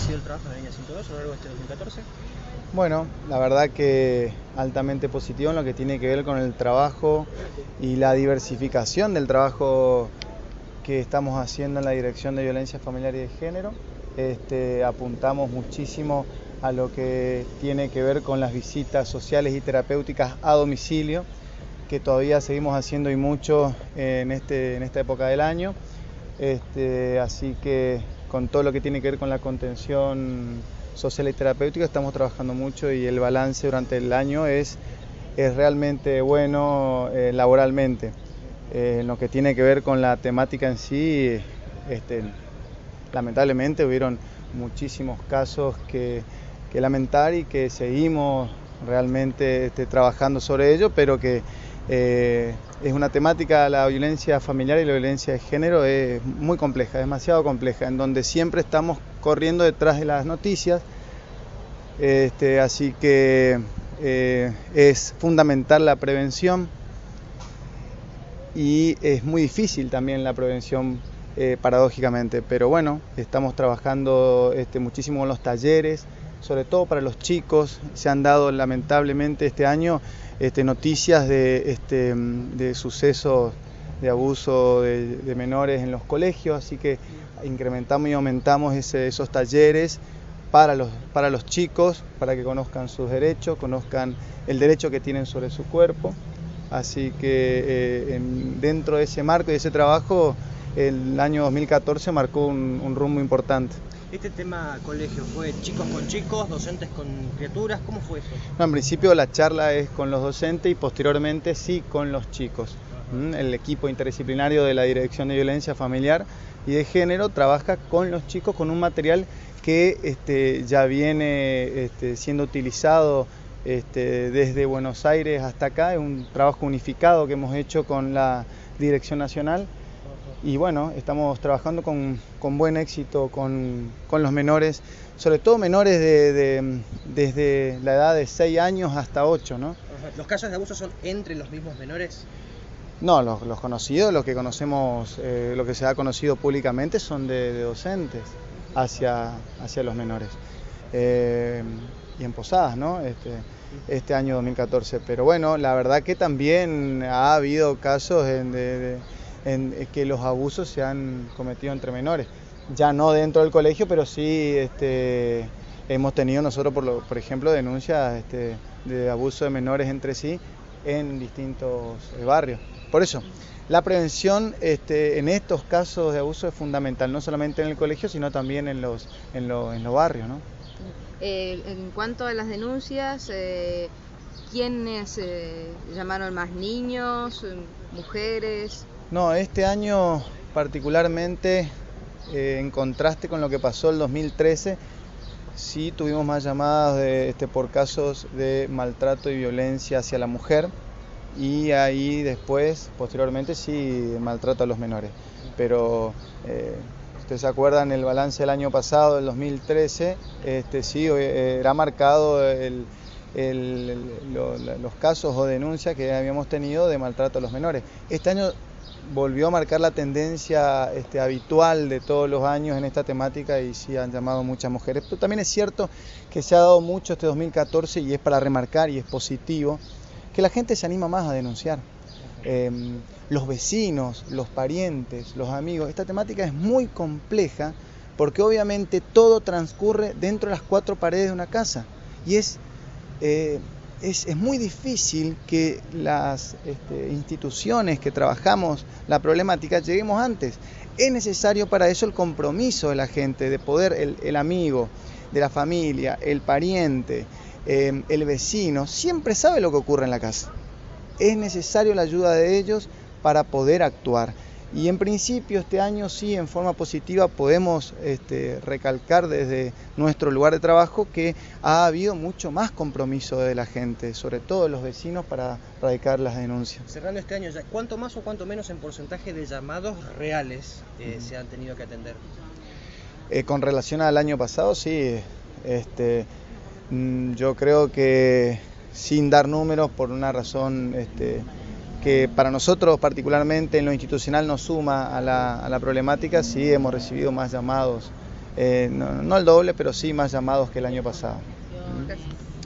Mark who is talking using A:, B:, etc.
A: sido el trabajo en la línea 102 a lo largo de este 2014?
B: Bueno, la verdad que altamente positivo en lo que tiene que ver con el trabajo y la diversificación del trabajo que estamos haciendo en la Dirección de Violencia Familiar y de Género. Apuntamos muchísimo a lo que tiene que ver con las visitas sociales y terapéuticas a domicilio, que todavía seguimos haciendo y mucho en esta época del año. Así que con todo lo que tiene que ver con la contención social y terapéutica estamos trabajando mucho y el balance durante el año es realmente bueno laboralmente. En lo que tiene que ver con la temática en sí, lamentablemente hubieron muchísimos casos que lamentar y que seguimos realmente trabajando sobre ello, pero que es una temática, la violencia familiar y la violencia de género es muy compleja, demasiado compleja, en donde siempre estamos corriendo detrás de las noticias, así que es fundamental la prevención y es muy difícil también la prevención paradójicamente, pero bueno, estamos trabajando muchísimo con los talleres, sobre todo para los chicos. Se han dado lamentablemente este año noticias de sucesos de abuso de menores en los colegios, así que incrementamos y aumentamos esos talleres para los chicos, para que conozcan sus derechos, conozcan el derecho que tienen sobre su cuerpo. Así que dentro de ese marco y de ese trabajo, el año 2014 marcó un rumbo importante.
A: ¿Este tema colegio fue chicos con chicos, docentes con criaturas? ¿Cómo fue eso?
B: No, en principio la charla es con los docentes y posteriormente sí con los chicos. El equipo interdisciplinario de la Dirección de Violencia Familiar y de Género trabaja con los chicos con un material que ya viene siendo utilizado desde Buenos Aires hasta acá. Es un trabajo unificado que hemos hecho con la Dirección Nacional. Y bueno, estamos trabajando con buen éxito con los menores, sobre todo menores desde la edad de 6 años hasta 8, ¿no?
A: ¿Los casos de abuso son entre los mismos menores?
B: No, los conocidos, los que conocemos, lo que se ha conocido públicamente son de docentes hacia los menores. Y en Posadas, ¿no? Este año 2014. Pero bueno, la verdad que también ha habido casos en que los abusos se han cometido entre menores, ya no dentro del colegio, pero sí hemos tenido nosotros, por ejemplo, denuncias de abuso de menores entre sí en distintos barrios. Por eso, la prevención en estos casos de abuso es fundamental, no solamente en el colegio, sino también en los barrios, ¿no?
C: En cuanto a las denuncias, ¿quiénes llamaron más? ¿Niños, mujeres?
B: No, este año particularmente, en contraste con lo que pasó el 2013, sí tuvimos más llamadas por casos de maltrato y violencia hacia la mujer, y ahí después, posteriormente, sí, maltrato a los menores. Pero ustedes se acuerdan el balance del año pasado, del 2013, sí, era marcado los casos o denuncias que habíamos tenido de maltrato a los menores. Este año volvió a marcar la tendencia habitual de todos los años en esta temática y sí han llamado muchas mujeres. Pero también es cierto que se ha dado mucho este 2014 y es para remarcar y es positivo que la gente se anima más a denunciar. Los vecinos, los parientes, los amigos, esta temática es muy compleja porque obviamente todo transcurre dentro de las 4 paredes de una casa y es muy difícil que las instituciones que trabajamos la problemática lleguemos antes. Es necesario para eso el compromiso de la gente, de poder el amigo, de la familia, el pariente, el vecino, siempre sabe lo que ocurre en la casa. Es necesario la ayuda de ellos para poder actuar. Y en principio este año sí, en forma positiva, podemos recalcar desde nuestro lugar de trabajo que ha habido mucho más compromiso de la gente, sobre todo de los vecinos, para radicar las denuncias.
A: Cerrando este año ya, ¿cuánto más o cuánto menos en porcentaje de llamados reales se han tenido que atender?
B: Con relación al año pasado, sí. Yo creo que, sin dar números, por una razón que para nosotros particularmente en lo institucional nos suma a la problemática, sí hemos recibido más llamados no el doble, pero sí más llamados que el año pasado.
C: Gracias.